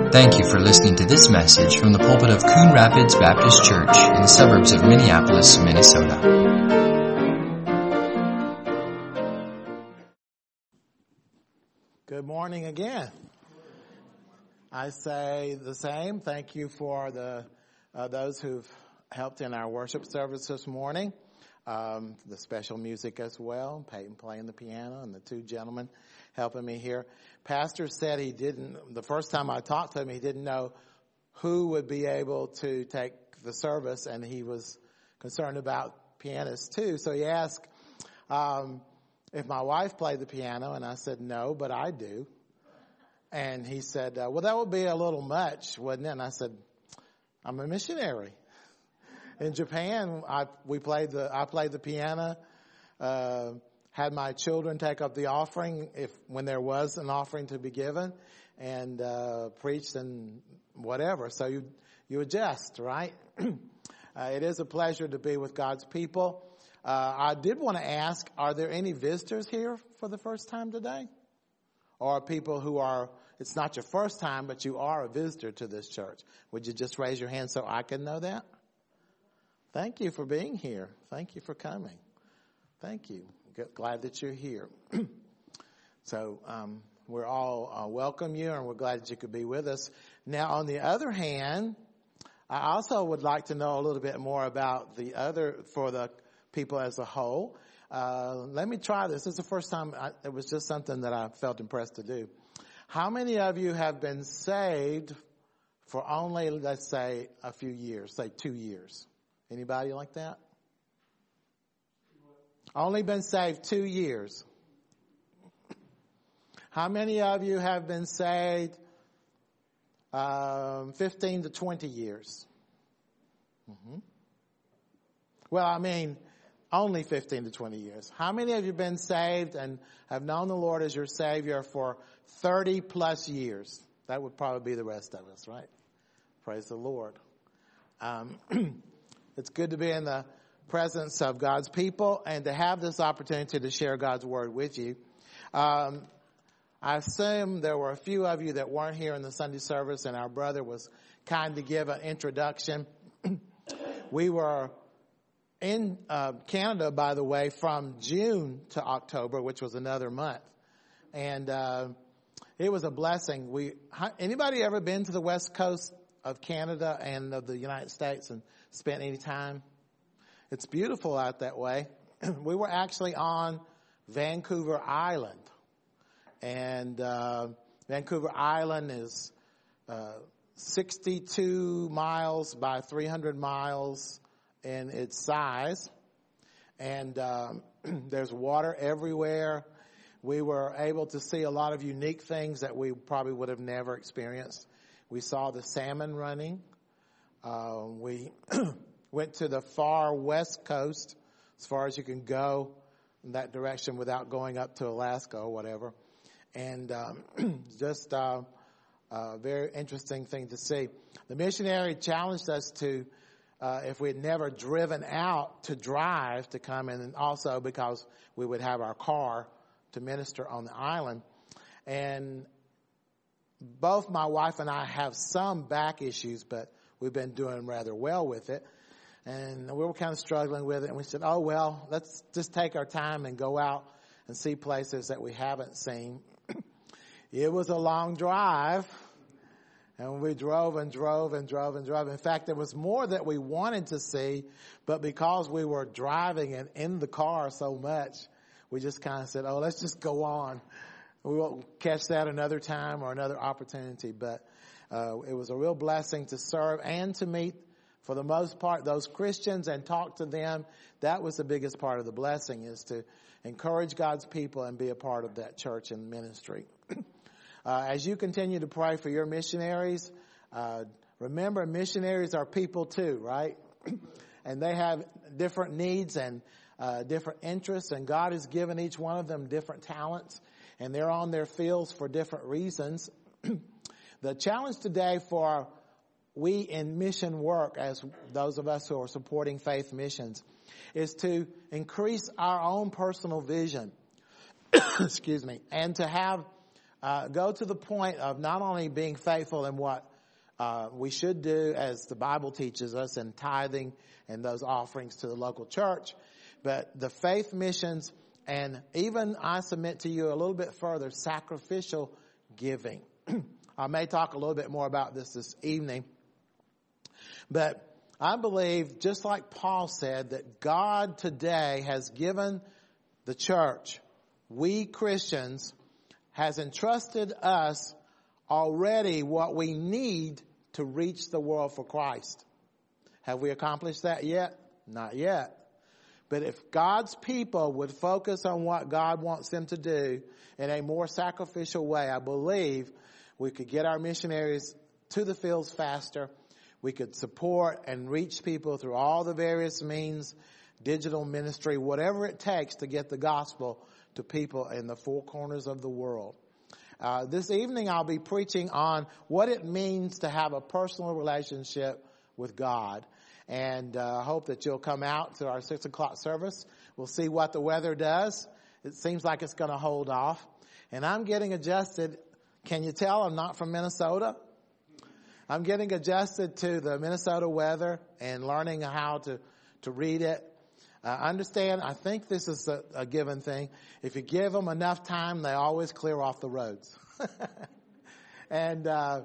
Thank you for listening to this message from the pulpit of Coon Rapids Baptist Church in the suburbs of Minneapolis, Minnesota. Good morning again. I say the same. Thank you for those who've helped in our worship service this morning. The special music as well, Peyton playing the piano and the two gentlemen helping me here. Pastor said the first time I talked to him, he didn't know who would be able to take the service, and he was concerned about pianists too. So he asked if my wife played the piano, and I said no, but I do. And he said, well, that would be a little much, wouldn't it? And I said, I'm a missionary. In Japan, I played the piano, had my children take up the offering when there was an offering to be given, and preached and whatever. So you adjust, right? It is a pleasure to be with God's people. I did want to ask, are there any visitors here for the first time today? Or people who it's not your first time, but you are a visitor to this church? Would you just raise your hand so I can know that? Thank you for being here. Thank you for coming. Thank you. Glad that you're here. So we're all welcome you, and we're glad that you could be with us. Now, on the other hand, I also would like to know a little bit more about for the people as a whole. Let me try this. This is the first time. It was just something that I felt impressed to do. How many of you have been saved for only, let's say, a few years, say 2 years? Anybody like that? Only been saved 2 years. How many of you have been saved 15 to 20 years? Mm-hmm. Well, I mean, only 15 to 20 years. How many of you have been saved and have known the Lord as your Savior for 30 plus years? That would probably be the rest of us, right? Praise the Lord. It's good to be in the presence of God's people and to have this opportunity to share God's word with you. I assume there were a few of you that weren't here in the Sunday service, and our brother was kind to give an introduction. We were in Canada, by the way, from June to October, which was another month. And it was a blessing. Anybody ever been to the west coast of Canada and of the United States and spent any time? It's beautiful out that way. We were actually on Vancouver Island. And Vancouver Island is 62 miles by 300 miles in its size. And there's water everywhere. We were able to see a lot of unique things that we probably would have never experienced. We saw the salmon running. We went to the far west coast, as far as you can go in that direction without going up to Alaska or whatever. And just a very interesting thing to see. The missionary challenged us to, if we had never driven out, to drive to come in, and also because we would have our car to minister on the island. And both my wife and I have some back issues, but we've been doing rather well with it. And we were kind of struggling with it. And we said, oh, well, let's just take our time and go out and see places that we haven't seen. It was a long drive. And we drove and drove and drove and drove. In fact, there was more that we wanted to see. But because we were driving and in the car so much, we just kind of said, oh, let's just go on. We won't catch that another time or another opportunity. But it was a real blessing to serve and to meet, for the most part, those Christians and talk to them. That was the biggest part of the blessing, is to encourage God's people and be a part of that church and ministry. As you continue to pray for your missionaries, remember, missionaries are people too, right? And they have different needs and different interests, and God has given each one of them different talents, and they're on their fields for different reasons. The challenge today for we in mission work, as those of us who are supporting faith missions, is to increase our own personal vision, excuse me, and to have go to the point of not only being faithful in what we should do as the Bible teaches us in tithing and those offerings to the local church, but the faith missions and even, I submit to you a little bit further, sacrificial giving. I may talk a little bit more about this evening, but I believe, just like Paul said, that God today has given the church, we Christians, has entrusted us already what we need to reach the world for Christ. Have we accomplished that yet? Not yet. But if God's people would focus on what God wants them to do in a more sacrificial way, I believe we could get our missionaries to the fields faster. We could support and reach people through all the various means, digital ministry, whatever it takes to get the gospel to people in the four corners of the world. This evening I'll be preaching on what it means to have a personal relationship with God. And I hope that you'll come out to our 6 o'clock service. We'll see what the weather does. It seems like it's going to hold off. And I'm getting adjusted. Can you tell I'm not from Minnesota? I'm getting adjusted to the Minnesota weather and learning how to read it. Understand, I think this is a given thing. If you give them enough time, they always clear off the roads. And the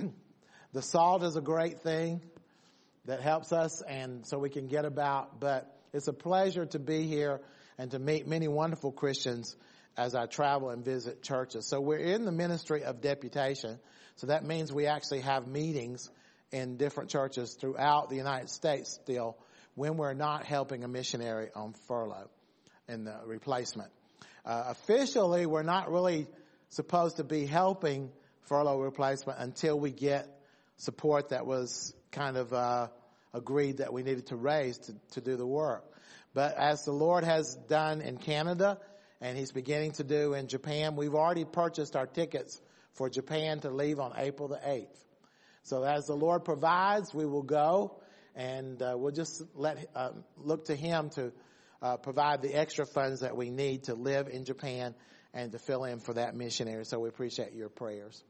salt is a great thing that helps us, and so we can get about. But it's a pleasure to be here and to meet many wonderful Christians as I travel and visit churches. So we're in the ministry of deputation. So that means we actually have meetings in different churches throughout the United States still when we're not helping a missionary on furlough in the replacement. Officially, we're not really supposed to be helping furlough replacement until we get support that was kind of agreed that we needed to raise to do the work. But as the Lord has done in Canada and He's beginning to do in Japan, we've already purchased our tickets for Japan to leave on April the 8th. So as the Lord provides, we will go, and we'll just look to Him to provide the extra funds that we need to live in Japan and to fill in for that missionary. So we appreciate your prayers.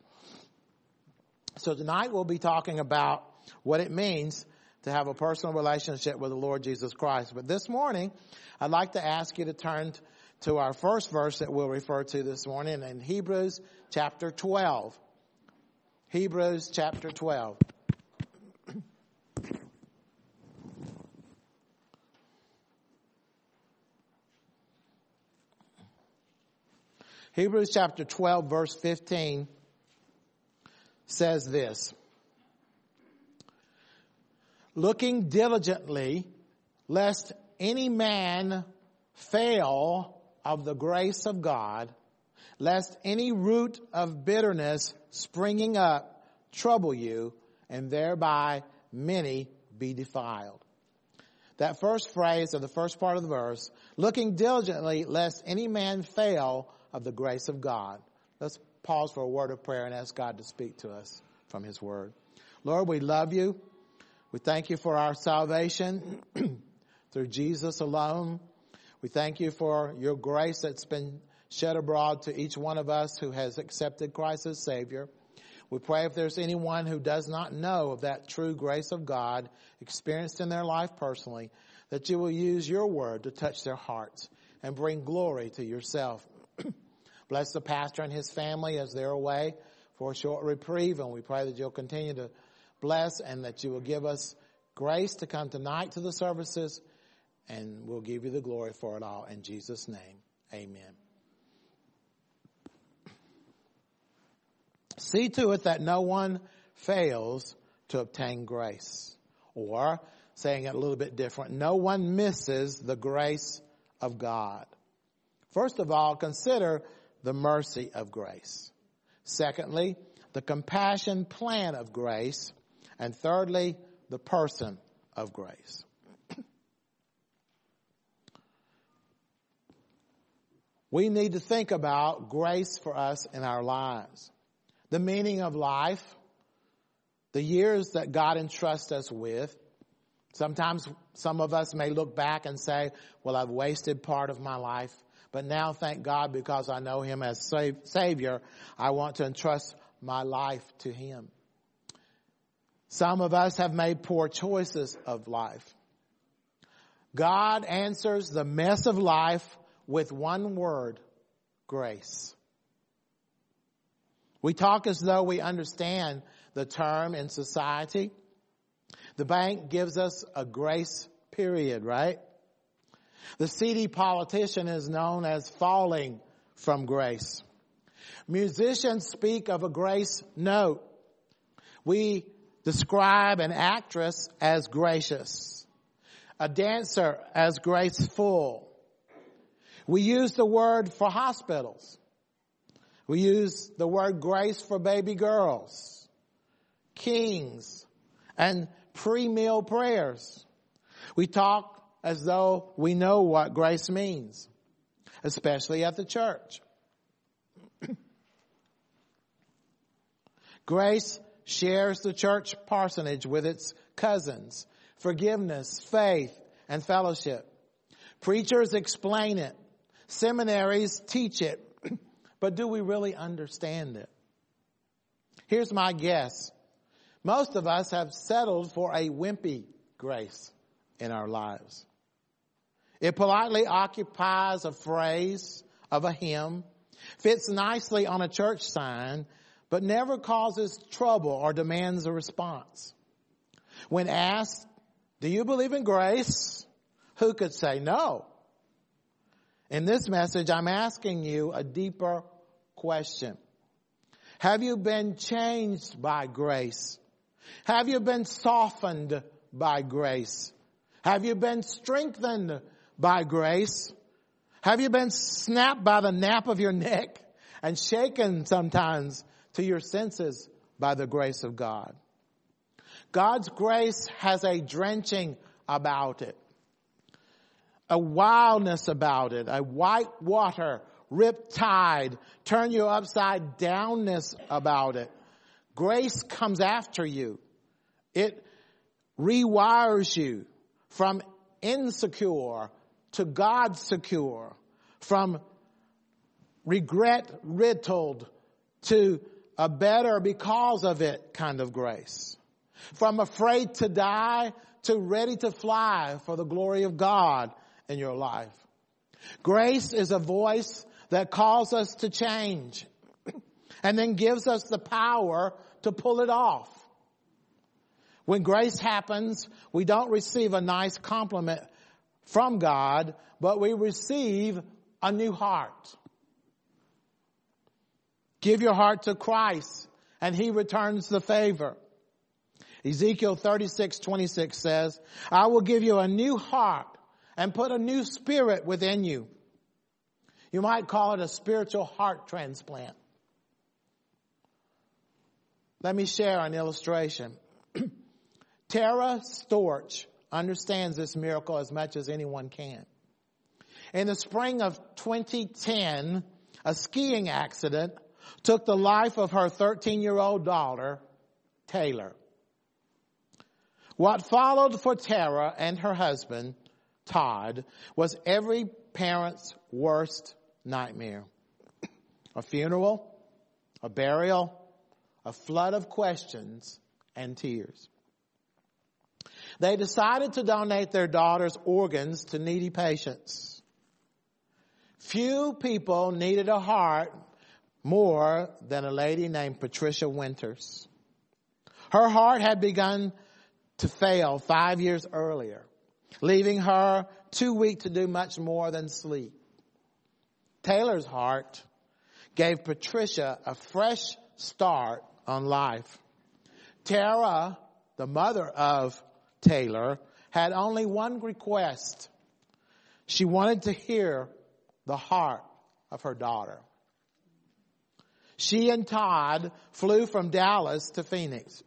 So tonight we'll be talking about what it means to have a personal relationship with the Lord Jesus Christ. But this morning, I'd like to ask you to turn to our first verse that we'll refer to this morning in Hebrews chapter 12. Hebrews chapter 12. Hebrews chapter 12, verse 15 says this: looking diligently, lest any man fail of the grace of God, lest any root of bitterness springing up trouble you, and thereby many be defiled. That first phrase of the first part of the verse, looking diligently, lest any man fail of the grace of God. Let's pause for a word of prayer and ask God to speak to us from His Word. Lord, we love You. We thank You for our salvation through Jesus alone. We thank You for Your grace that's been shed abroad to each one of us who has accepted Christ as Savior. We pray if there's anyone who does not know of that true grace of God experienced in their life personally, that You will use Your Word to touch their hearts and bring glory to Yourself. Bless the pastor and his family as they're away for a short reprieve, and we pray that You'll continue to bless and that You will give us grace to come tonight to the services, and we'll give You the glory for it all. In Jesus' name, amen. See to it that no one fails to obtain grace. Or, saying it a little bit different, no one misses the grace of God. First of all, consider the mercy of grace. Secondly, the compassion plan of grace. And thirdly, the person of grace. We need to think about grace for us in our lives. The meaning of life, the years that God entrusts us with. Sometimes some of us may look back and say, well, I've wasted part of my life. But now, thank God, because I know him as Savior, I want to entrust my life to him. Some of us have made poor choices of life. God answers the mess of life with one word: grace. We talk as though we understand the term in society. The bank gives us a grace period, right? The seedy politician is known as falling from grace. Musicians speak of a grace note. We describe an actress as gracious, a dancer as graceful. We use the word for hospitals. We use the word grace for baby girls, kings, and pre-meal prayers. We talk as though we know what grace means, especially at the church. Grace shares the church parsonage with its cousins: forgiveness, faith, and fellowship. Preachers explain it. Seminaries teach it. But do we really understand it? Here's my guess. Most of us have settled for a wimpy grace in our lives. It politely occupies a phrase of a hymn, fits nicely on a church sign, but never causes trouble or demands a response. When asked, "Do you believe in grace?" who could say no? In this message, I'm asking you a deeper question. Have you been changed by grace? Have you been softened by grace? Have you been strengthened by grace? Have you been snapped by the nape of your neck and shaken sometimes to your senses by the grace of God? God's grace has a drenching about it, a wildness about it, a white water, rip tide, turn you upside downness about it. Grace comes after you. It rewires you from insecure to God secure, from regret riddled to a better because of it kind of grace. From afraid to die to ready to fly for the glory of God in your life. Grace is a voice that calls us to change and then gives us the power to pull it off. When grace happens, we don't receive a nice compliment from God, but we receive a new heart. Give your heart to Christ, and he returns the favor. Ezekiel 36:26 says, "I will give you a new heart and put a new spirit within you." You might call it a spiritual heart transplant. Let me share an illustration. Tara Storch understands this miracle as much as anyone can. In the spring of 2010, a skiing accident took the life of her 13-year-old daughter, Taylor. What followed for Tara and her husband, Todd, was every parent's worst nightmare. A funeral, a burial, a flood of questions and tears. They decided to donate their daughter's organs to needy patients. Few people needed a heart more than a lady named Patricia Winters. Her heart had begun to fail 5 years earlier, leaving her too weak to do much more than sleep. Taylor's heart gave Patricia a fresh start on life. Tara, the mother of Taylor, had only one request. She wanted to hear the heart of her daughter. She and Todd flew from Dallas to Phoenix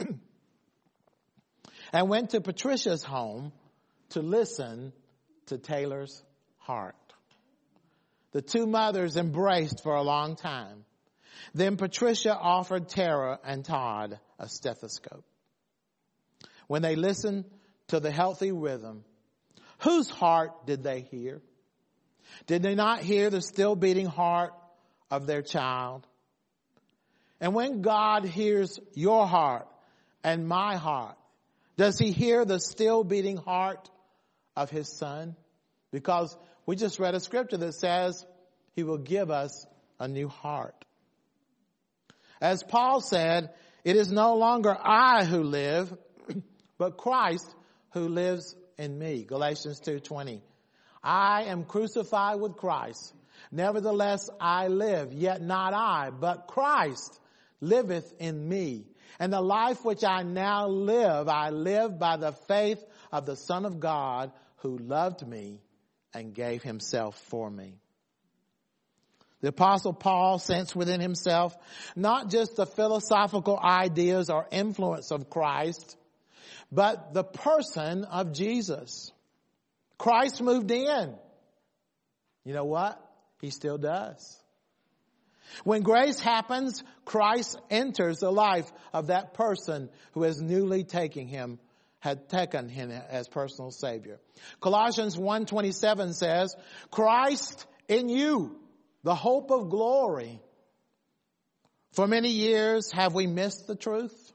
and went to Patricia's home to listen to Taylor's heart. The two mothers embraced for a long time. Then Patricia offered Tara and Todd a stethoscope. When they listened to the healthy rhythm, whose heart did they hear? Did they not hear the still beating heart of their child? And when God hears your heart and my heart, does he hear the still beating heart of his son? Because we just read a scripture that says he will give us a new heart. As Paul said, it is no longer I who live, but Christ who lives in me. Galatians 2:20. I am crucified with Christ. Nevertheless, I live, yet not I, but Christ liveth in me. And the life which I now live, I live by the faith of the Son of God who loved me and gave himself for me. The Apostle Paul sensed within himself not just the philosophical ideas or influence of Christ, but the person of Jesus. Christ moved in. You know what? He still does. When grace happens, Christ enters the life of that person who has newly taken him as personal Savior. Colossians 1:27 says, Christ in you, the hope of glory. For many years have we missed the truth.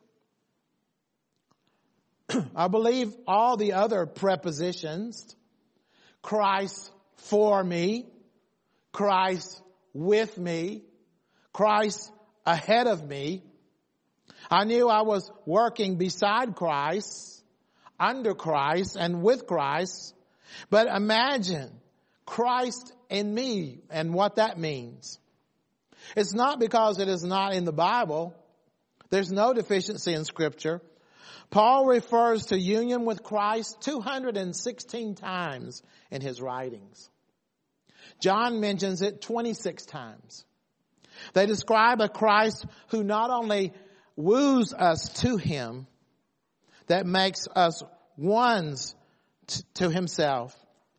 I believe all the other prepositions, Christ for me, Christ with me, Christ ahead of me. I knew I was working beside Christ, under Christ, and with Christ. But imagine Christ in me and what that means. It's not because it is not in the Bible. There's no deficiency in Scripture. Paul refers to union with Christ 216 times in his writings. John mentions it 26 times. They describe a Christ who not only woos us to him, that makes us ones to himself.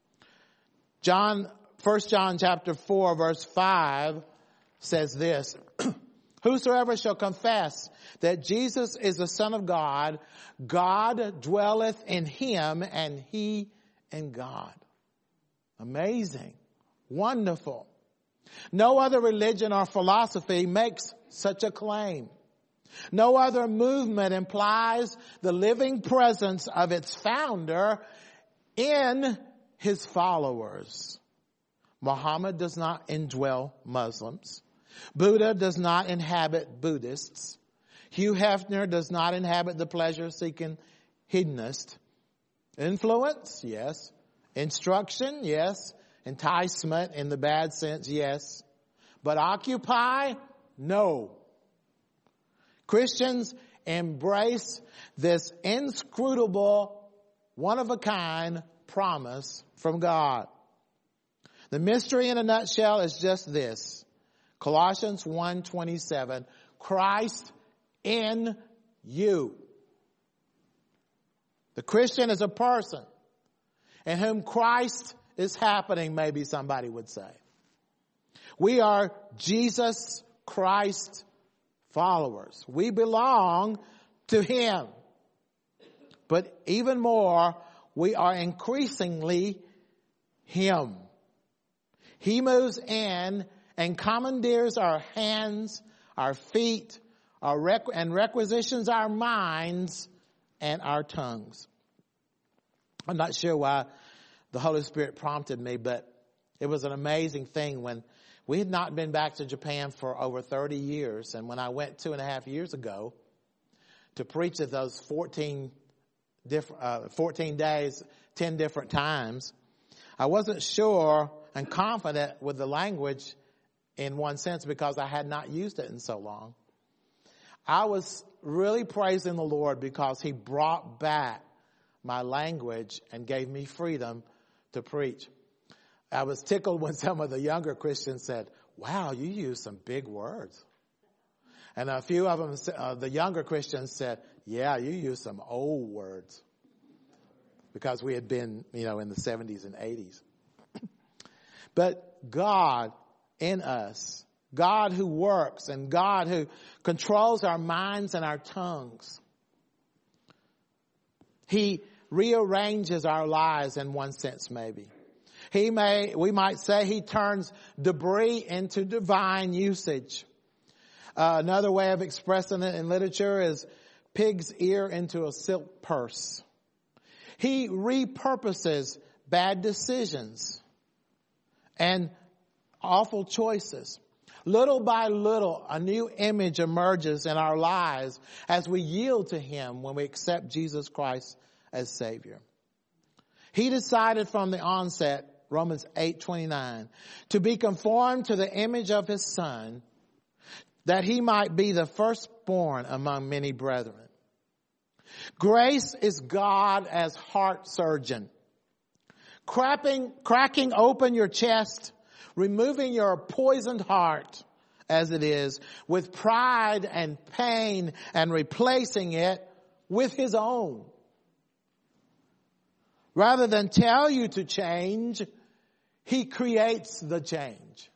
1 John chapter 4 verse 5 says this, Whosoever shall confess that Jesus is the Son of God, God dwelleth in him and he in God. Amazing. Wonderful. No other religion or philosophy makes such a claim. No other movement implies the living presence of its founder in his followers. Muhammad does not indwell Muslims. Buddha does not inhabit Buddhists. Hugh Hefner does not inhabit the pleasure-seeking hedonist. Influence, yes. Instruction, yes. Enticement in the bad sense, yes. But occupy, no. Christians embrace this inscrutable, one-of-a-kind promise from God. The mystery in a nutshell is just this. Colossians 1:27, Christ in you. The Christian is a person in whom Christ is happening, maybe somebody would say. We are Jesus Christ followers. We belong to him. But even more, we are increasingly him. He moves in and commandeers our hands, our feet, and requisitions our minds and our tongues. I'm not sure why the Holy Spirit prompted me, but it was an amazing thing when we had not been back to Japan for over 30 years. And when I went 2.5 years ago to preach at those 14 days, 10 different times, I wasn't sure and confident with the language in one sense because I had not used it in so long. I was really praising the Lord because he brought back my language and gave me freedom to preach. I was tickled when some of the younger Christians said, wow, you use some big words. And a few of them, the younger Christians said, yeah, you use some old words. Because we had been, in the 70s and 80s. But God in us, God who works and God who controls our minds and our tongues. He rearranges our lives in one sense maybe. We might say he turns debris into divine usage. Another way of expressing it in literature is pig's ear into a silk purse. He repurposes bad decisions and awful choices. Little by little, a new image emerges in our lives as we yield to him when we accept Jesus Christ as Savior. He decided from the onset, Romans 8:29, to be conformed to the image of his Son, that he might be the firstborn among many brethren. Grace is God as heart surgeon, cracking open your chest, removing your poisoned heart as it is, with pride and pain, and replacing it with his own. Rather than tell you to change, he creates the change.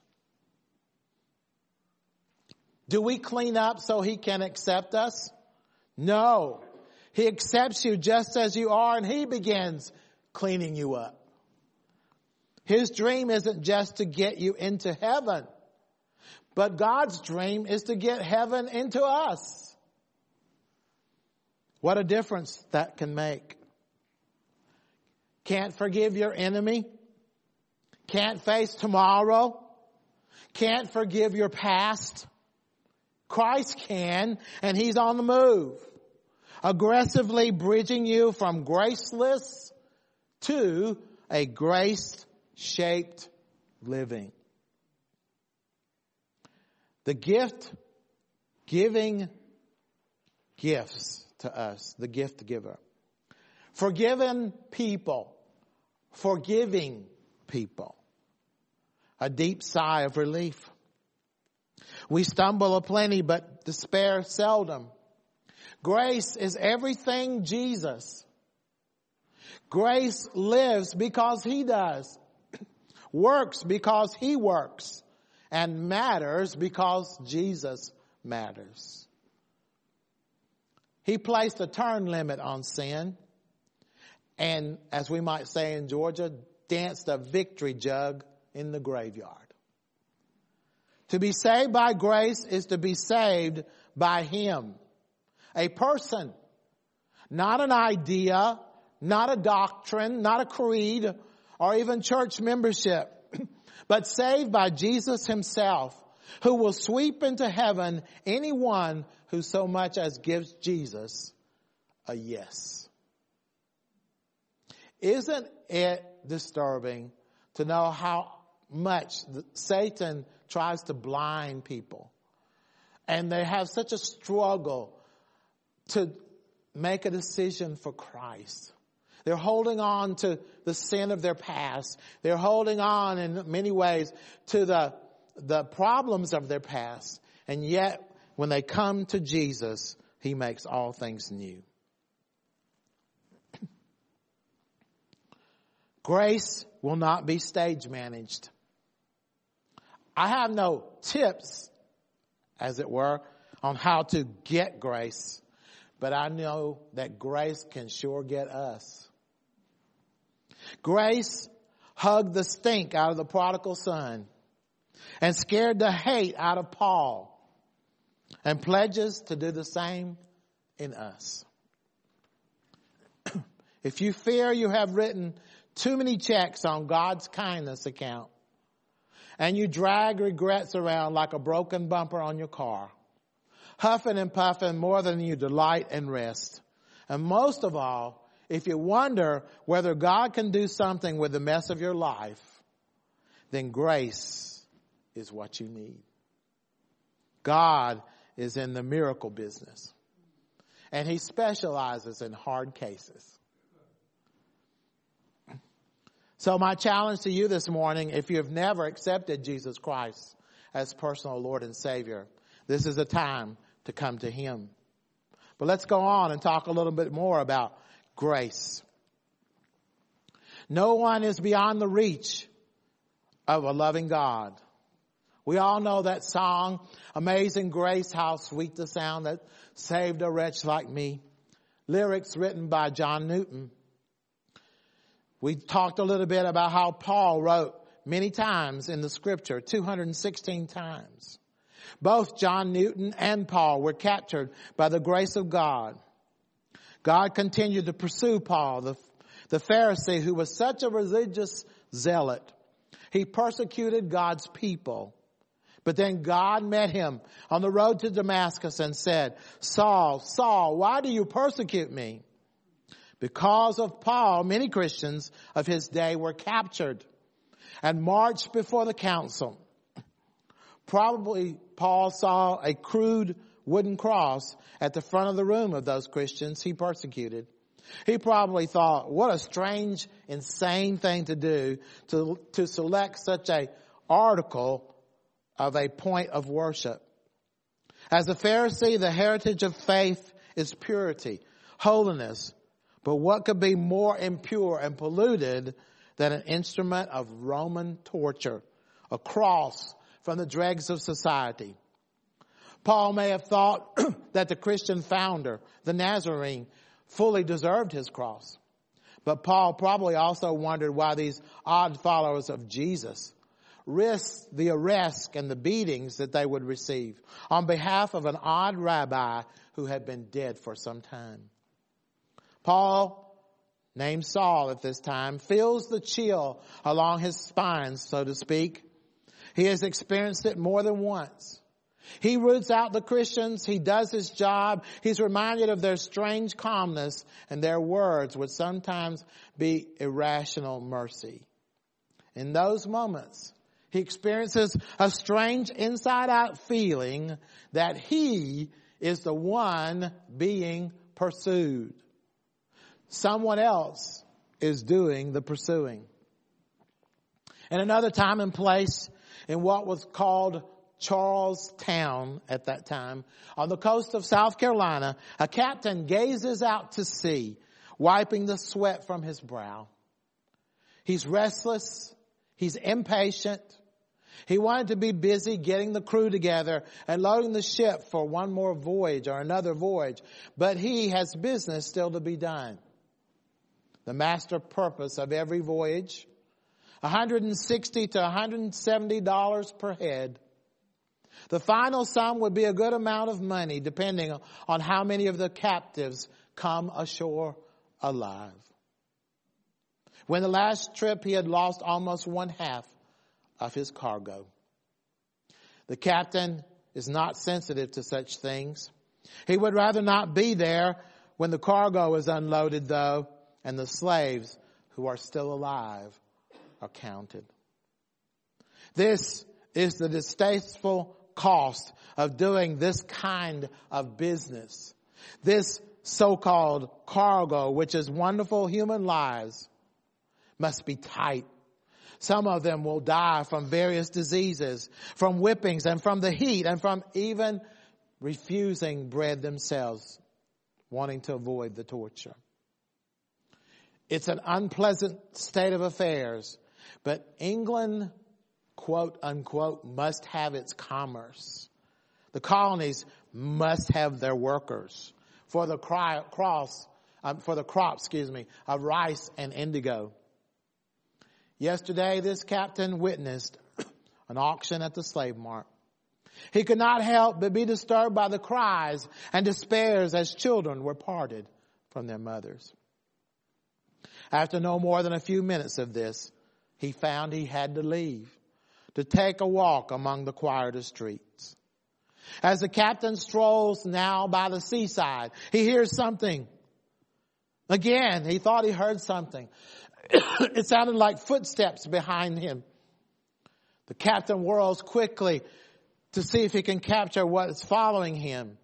Do we clean up so he can accept us? No. He accepts you just as you are, and he begins cleaning you up. His dream isn't just to get you into heaven, but God's dream is to get heaven into us. What a difference that can make. Can't forgive your enemy. Can't face tomorrow. Can't forgive your past. Christ can, and he's on the move, aggressively bridging you from graceless to a grace-shaped living. The gift giving gifts to us, the gift giver. Forgiving people. A deep sigh of relief. We stumble aplenty, but despair seldom. Grace is everything Jesus. Grace lives because he does, works because he works, and matters because Jesus matters. He placed a turn limit on sin, and as we might say in Georgia, danced a victory jug in the graveyard. To be saved by grace is to be saved by him. A person, not an idea, not a doctrine, not a creed, or even church membership, but saved by Jesus himself, who will sweep into heaven anyone who so much as gives Jesus a yes. Isn't it disturbing to know how much Satan tries to blind people? And they have such a struggle to make a decision for Christ. They're holding on to the sin of their past. They're holding on in many ways to the problems of their past. And yet, when they come to Jesus, he makes all things new. Grace will not be stage managed. I have no tips, as it were, on how to get grace, but I know that grace can sure get us. Grace hugged the stink out of the prodigal son and scared the hate out of Paul, and pledges to do the same in us. If you fear you have written too many checks on God's kindness account, and you drag regrets around like a broken bumper on your car, huffing and puffing more than you delight and rest, and most of all, if you wonder whether God can do something with the mess of your life, then grace is what you need. God is in the miracle business, and he specializes in hard cases. So my challenge to you this morning, if you have never accepted Jesus Christ as personal Lord and Savior, this is a time to come to him. But let's go on and talk a little bit more about grace. No one is beyond the reach of a loving God. We all know that song, Amazing Grace, how sweet the sound that saved a wretch like me. Lyrics written by John Newton. We talked a little bit about how Paul wrote many times in the scripture, 216 times. Both John Newton and Paul were captured by the grace of God. God continued to pursue Paul, the Pharisee who was such a religious zealot. He persecuted God's people. But then God met him on the road to Damascus and said, Saul, Saul, why do you persecute me? Because of Paul, many Christians of his day were captured and marched before the council. Probably Paul saw a crude wooden cross at the front of the room of those Christians he persecuted. He probably thought, what a strange, insane thing to do to select such a article of a point of worship. As a Pharisee, the heritage of faith is purity, holiness. But what could be more impure and polluted than an instrument of Roman torture, a cross from the dregs of society? Paul may have thought that the Christian founder, the Nazarene, fully deserved his cross. But Paul probably also wondered why these odd followers of Jesus risked the arrest and the beatings that they would receive on behalf of an odd rabbi who had been dead for some time. Paul, named Saul at this time, feels the chill along his spine, so to speak. He has experienced it more than once. He roots out the Christians. He does his job. He's reminded of their strange calmness, and their words would sometimes be irrational mercy. In those moments, he experiences a strange inside-out feeling that he is the one being pursued. Someone else is doing the pursuing. In another time and place, in what was called Charlestown at that time, on the coast of South Carolina, a captain gazes out to sea, wiping the sweat from his brow. He's restless. He's impatient. He wanted to be busy getting the crew together and loading the ship for one more voyage or another voyage. But he has business still to be done. The master purpose of every voyage, $160 to $170 per head. The final sum would be a good amount of money depending on how many of the captives come ashore alive. When the last trip, he had lost almost one half of his cargo. The captain is not sensitive to such things. He would rather not be there when the cargo is unloaded, though, and the slaves who are still alive are counted. This is the distasteful cost of doing this kind of business. This so-called cargo, which is wonderful human lives, must be tight. Some of them will die from various diseases, from whippings and from the heat and from even refusing bread themselves, wanting to avoid the torture. It's an unpleasant state of affairs, but England, quote unquote, must have its commerce. The colonies must have their workers for the crops, of rice and indigo. Yesterday, this captain witnessed an auction at the slave mart. He could not help but be disturbed by the cries and despairs as children were parted from their mothers. After no more than a few minutes of this, he found he had to leave to take a walk among the quieter streets. As the captain strolls now by the seaside, he hears something. Again, he thought he heard something. It sounded like footsteps behind him. The captain whirls quickly to see if he can capture what is following him.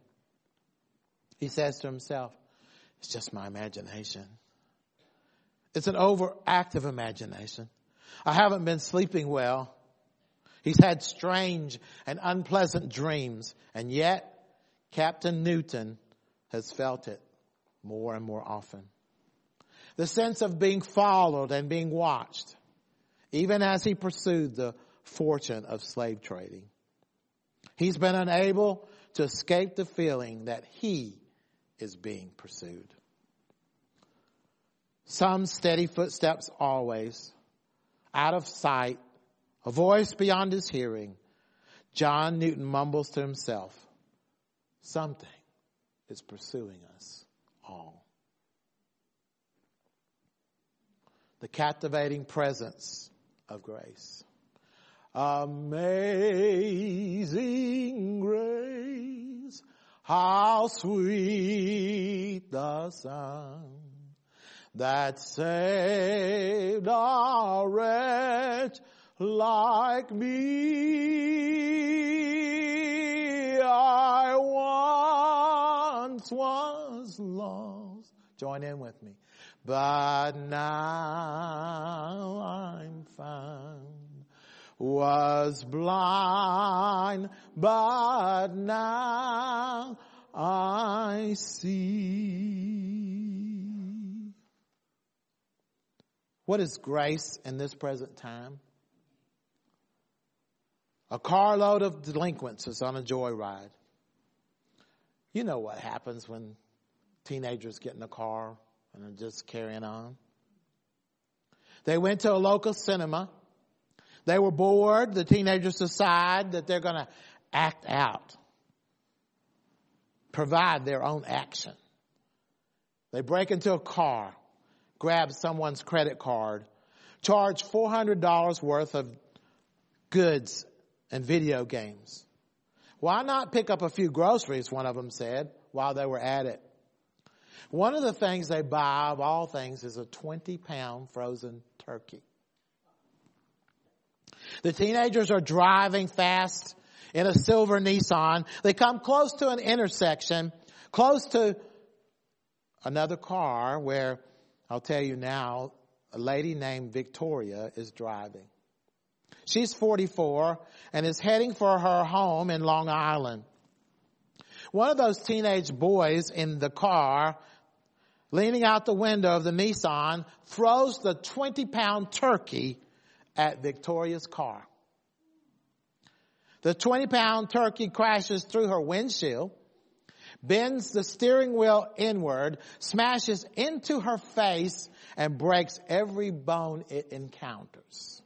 He says to himself, it's just my imagination. It's an overactive imagination. I haven't been sleeping well. He's had strange and unpleasant dreams, and yet Captain Newton has felt it more and more often. The sense of being followed and being watched, even as he pursued the fortune of slave trading. He's been unable to escape the feeling that he is being pursued. Some steady footsteps always. Out of sight. A voice beyond his hearing. John Newton mumbles to himself, something is pursuing us all. The captivating presence of grace. Amazing grace, how sweet the sound that saved a wretch like me. I once was lost. Join in with me. But now I'm found. Was blind, but now I see. What is grace in this present time? A carload of delinquents is on a joyride. You know what happens when teenagers get in a car and are just carrying on. They went to a local cinema. They were bored. The teenagers decide that they're going to act out, provide their own action. They break into a car, grab someone's credit card, charge $400 worth of goods and video games. Why not pick up a few groceries, one of them said, while they were at it. One of the things they buy, of all things, is a 20-pound frozen turkey. The teenagers are driving fast in a silver Nissan. They come close to an intersection, close to another car where, I'll tell you now, a lady named Victoria is driving. She's 44 and is heading for her home in Long Island. One of those teenage boys in the car, leaning out the window of the Nissan, throws the 20-pound turkey at Victoria's car. The 20-pound turkey crashes through her windshield, bends the steering wheel inward, smashes into her face, and breaks every bone it encounters.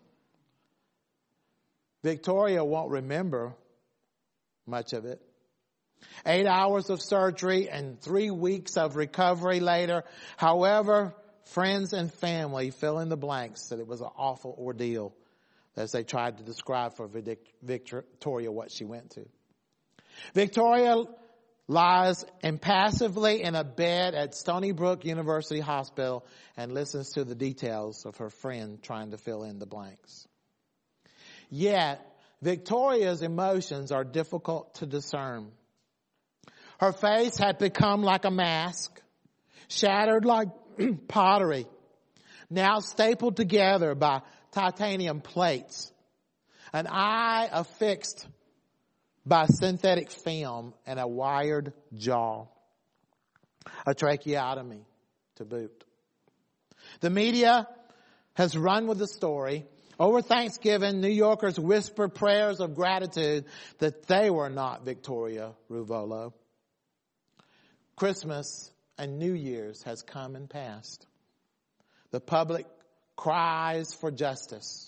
Victoria won't remember much of it. 8 hours of surgery and 3 weeks of recovery later. However, friends and family fill in the blanks that it was an awful ordeal as they tried to describe for Victoria what she went to. Victoria lies impassively in a bed at Stony Brook University Hospital and listens to the details of her friend trying to fill in the blanks. Yet, Victoria's emotions are difficult to discern. Her face had become like a mask, shattered like pottery, now stapled together by titanium plates, an eye affixed by synthetic film, and a wired jaw, a tracheotomy to boot. The media has run with the story. Over Thanksgiving, New Yorkers whispered prayers of gratitude that they were not Victoria Ruvolo. Christmas and New Year's has come and passed. The public cries for justice.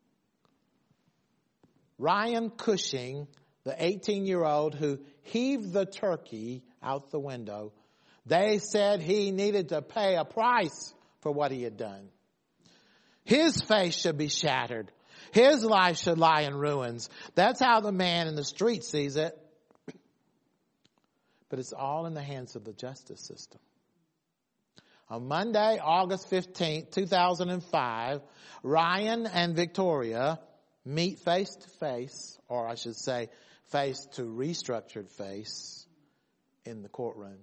Ryan Cushing, the 18-year-old who heaved the turkey out the window, they said he needed to pay a price for what he had done. His face should be shattered. His life should lie in ruins. That's how the man in the street sees it. But it's all in the hands of the justice system. On Monday, August 15th, 2005, Ryan and Victoria meet face to face, or I should say face to restructured face, in the courtroom.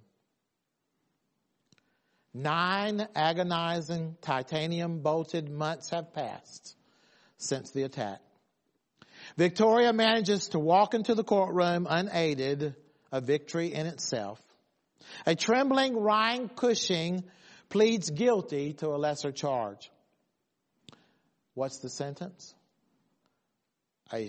9 agonizing titanium-bolted months have passed since the attack. Victoria manages to walk into the courtroom unaided, a victory in itself. A trembling Ryan Cushing pleads guilty to a lesser charge. What's the sentence? A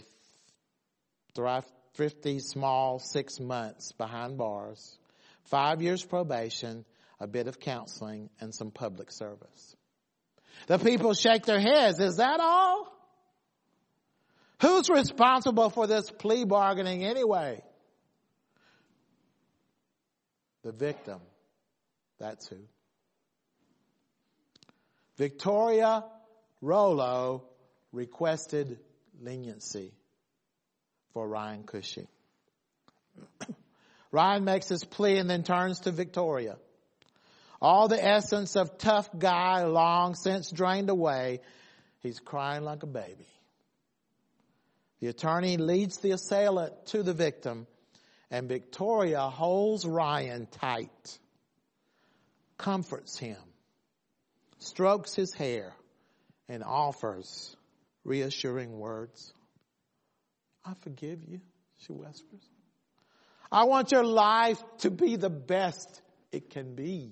thrifty small 6 months behind bars, 5 years probation, a bit of counseling, and some public service. The people shake their heads. Is that all? Who's responsible for this plea bargaining anyway? The victim. That's who. Victoria Rollo requested leniency for Ryan Cushing. Ryan makes his plea and then turns to Victoria. All the essence of tough guy long since drained away. He's crying like a baby. The attorney leads the assailant to the victim, and Victoria holds Ryan tight, comforts him, strokes his hair, and offers reassuring words. I forgive you, she whispers. I want your life to be the best it can be.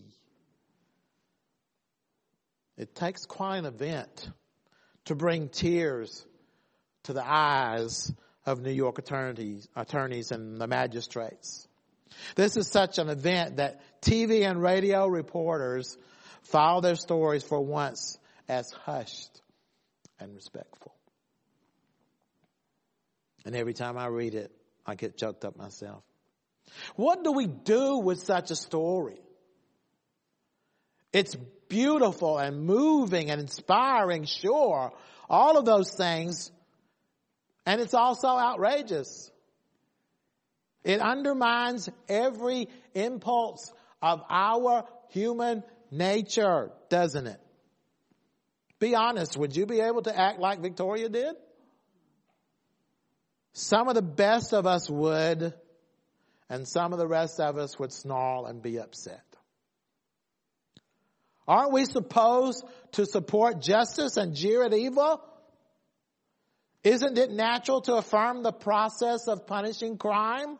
It takes quite an event to bring tears to the eyes of New York attorneys and the magistrates. This is such an event that TV and radio reporters file their stories for once as hushed and respectful. And every time I read it, I get choked up myself. What do we do with such a story? It's beautiful and moving and inspiring, sure, all of those things. And it's also outrageous. It undermines every impulse of our human nature, doesn't it? Be honest, would you be able to act like Victoria did? Some of the best of us would, and some of the rest of us would snarl and be upset. Aren't we supposed to support justice and jeer at evil? Isn't it natural to affirm the process of punishing crime?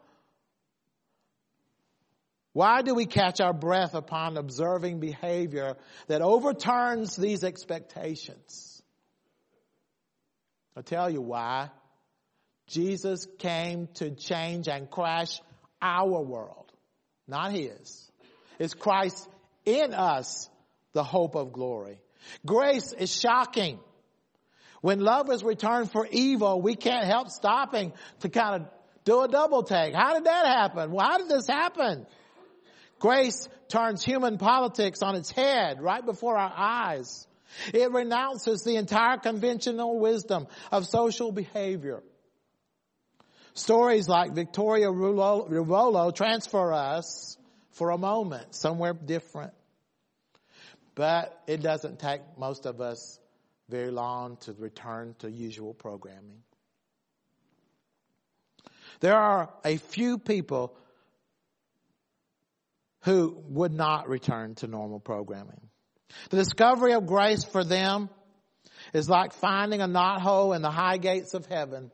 Why do we catch our breath upon observing behavior that overturns these expectations? I'll tell you why. Jesus came to change and crash our world, not his. It's Christ in us, the hope of glory. Grace is shocking. When lovers return for evil, we can't help stopping to kind of do a double take. How did that happen? Well, how did this happen? Grace turns human politics on its head right before our eyes. It renounces the entire conventional wisdom of social behavior. Stories like Victoria Rollo transfer us for a moment somewhere different. But it doesn't take most of us very long to return to usual programming. There are a few people who would not return to normal programming. The discovery of grace for them is like finding a knothole in the high gates of heaven.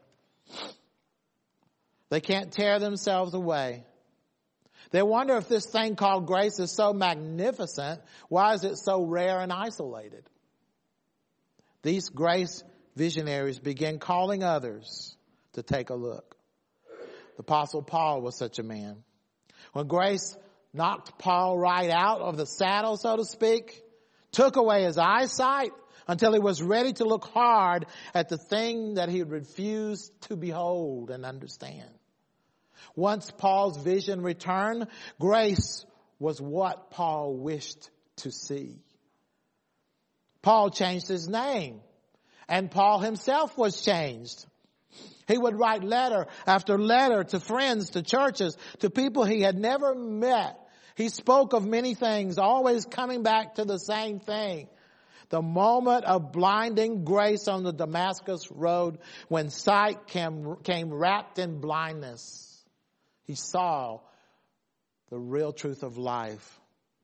They can't tear themselves away. They wonder if this thing called grace is so magnificent, why is it so rare and isolated? These grace visionaries begin calling others to take a look. The Apostle Paul was such a man. When grace knocked Paul right out of the saddle, so to speak, took away his eyesight until he was ready to look hard at the thing that he had refused to behold and understand. Once Paul's vision returned, grace was what Paul wished to see. Paul changed his name, and Paul himself was changed. He would write letter after letter to friends, to churches, to people he had never met. He spoke of many things, always coming back to the same thing. The moment of blinding grace on the Damascus road when sight came wrapped in blindness. He saw the real truth of life.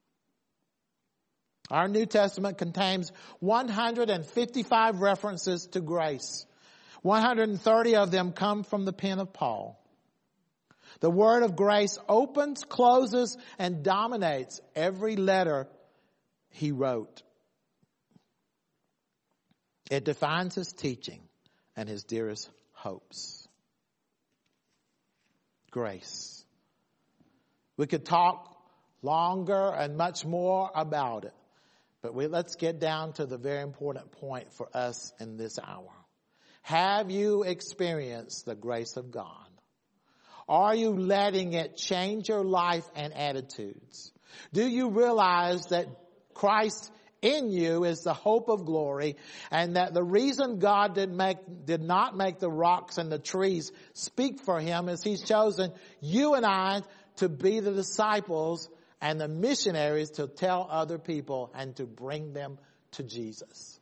Our New Testament contains 155 references to grace. 130 of them come from the pen of Paul. The word of grace opens, closes, and dominates every letter he wrote. It defines his teaching and his dearest hopes. Grace. We could talk longer and much more about it. But let's get down to the very important point for us in this hour. Have you experienced the grace of God? Are you letting it change your life and attitudes? Do you realize that Christ in you is the hope of glory, and that the reason God did not make the rocks and the trees speak for him is he's chosen you and I to be the disciples and the missionaries to tell other people and to bring them to Jesus?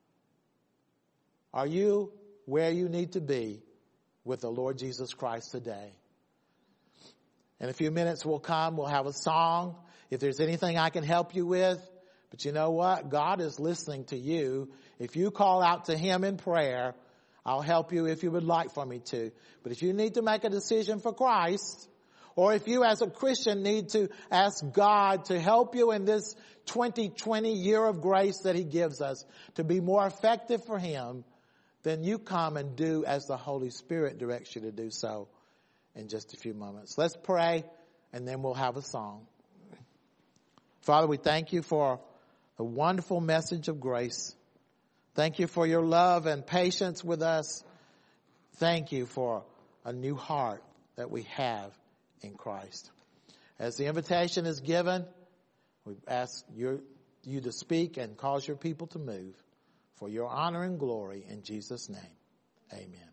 Are you where you need to be with the Lord Jesus Christ today? In a few minutes we'll have a song. If there's anything I can help you with, but you know what? God is listening to you. If you call out to him in prayer, I'll help you if you would like for me to. But if you need to make a decision for Christ, or if you as a Christian need to ask God to help you in this 2020 year of grace that he gives us to be more effective for him, then you come and do as the Holy Spirit directs you to do so in just a few moments. Let's pray, and then we'll have a song. Father, we thank you for the wonderful message of grace. Thank you for your love and patience with us. Thank you for a new heart that we have in Christ. As the invitation is given, we ask you to speak and cause your people to move for your honor and glory in Jesus' name. Amen.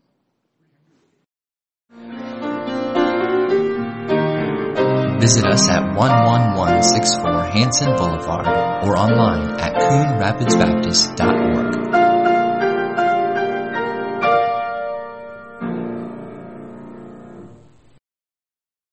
Visit us at 11164 Hanson Boulevard or online at CoonRapidsBaptist.org.